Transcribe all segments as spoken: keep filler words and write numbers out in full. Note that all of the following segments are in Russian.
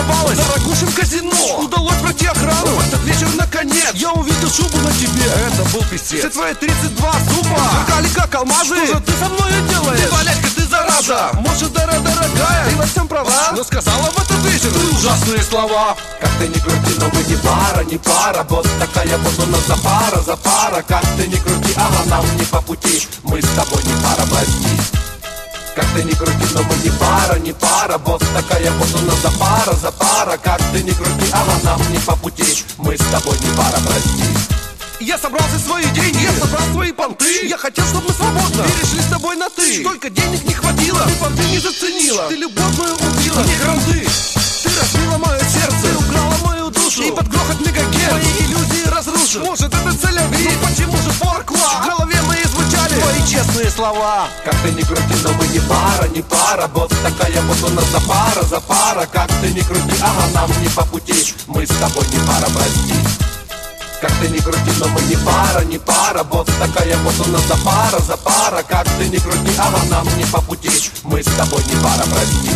торговалась в дорогущем казино. Удалось пройти охрану. В этот вечер наконец я увидел шубу на тебе. Это был писец. Все твои тридцать два зуба сверкали как алмазы. Что же ты со мной делаешь? Ты, Валячка, ты зараза. Может, дорогая, дорогая, ты во всем права, но сказала в этот вечер ты ужасные слова. Как ты не крути, но мы не пара, не пара. Вот такая вот у нас за пара, за пара. Как ты не крути, ага, нам не по пути. Мы с тобой не пара, прости. Как ты не крути, но мы не пара, не пара. Вот такая вот у нас за пара, за пара. Как ты не крути, ага, нам не по пути. Мы с тобой не пара, прости. Я собрал все свои деньги, я собрал свои понты. Я хотел, чтобы мы свободно перешли с тобой на ты. Только денег не хватило, ты понты не заценила. Ты любовь мою убила, не гранды. Ты разбила мое сердце, ты украла мою душу. И под грохот мегагерц мои иллюзии разрушил. Может, это цель-любви, но почему же форкла? В голове моей звучали твои честные слова. Как ты не крути, но мы не пара, не пара. Вот такая вот у нас за пара, за пара. Как ты не крути, ага, нам не по пути. Мы с тобой не пара, прости. Как ты не крути, но мы не пара, не пара. Вот такая вот у нас за пара, за пара. Как ты не крути, ага, нам не по пути. Мы с тобой не пара, прости.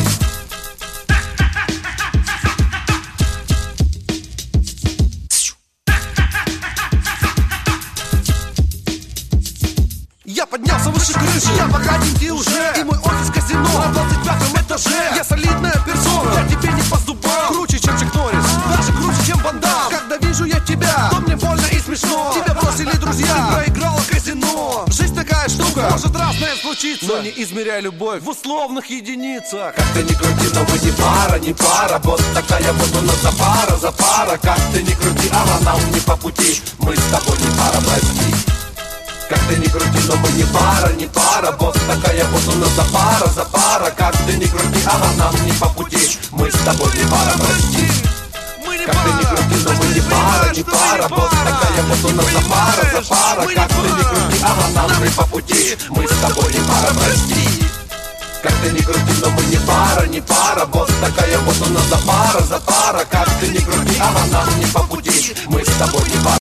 Я поднялся выше крыши, я богатенький уже. И мой офис казино на двадцать пятом этаже. Я солидная персона, я тебе не по зубам. Круче, чем Чак Норрис, даже круче, чем Ван Дам. Когда вижу я тебя, то мне больно и смешно. Тебя бросили друзья, проиграла казино. Жизнь такая штука, может разная случиться, но не измеряй любовь в условных единицах. Как ты не крути, но мы не пара, не пара. Вот такая вот у нас за пара, за пара. Как ты не крути, ага, нам не по пути. Мы с тобой не пара, прости. Как ты не крути, но мы не пара, не пара. Вот такая вот у нас за пара, за пара. Как ты не крути, ага, нам не по пути. Мы с тобой не пара, прости. Как ты не крути, но мы не пара, не пара. Вот такая вот у нас за пара, за пара. Как ты не крути, ага, нам не по пути. Мы с тобой не пара, прости. Как ты не крути, но мы не пара, не пара. Вот такая вот у нас за пара, за пара. Как ты не крути, ага, нам не по пути. Мы с тобой не пара.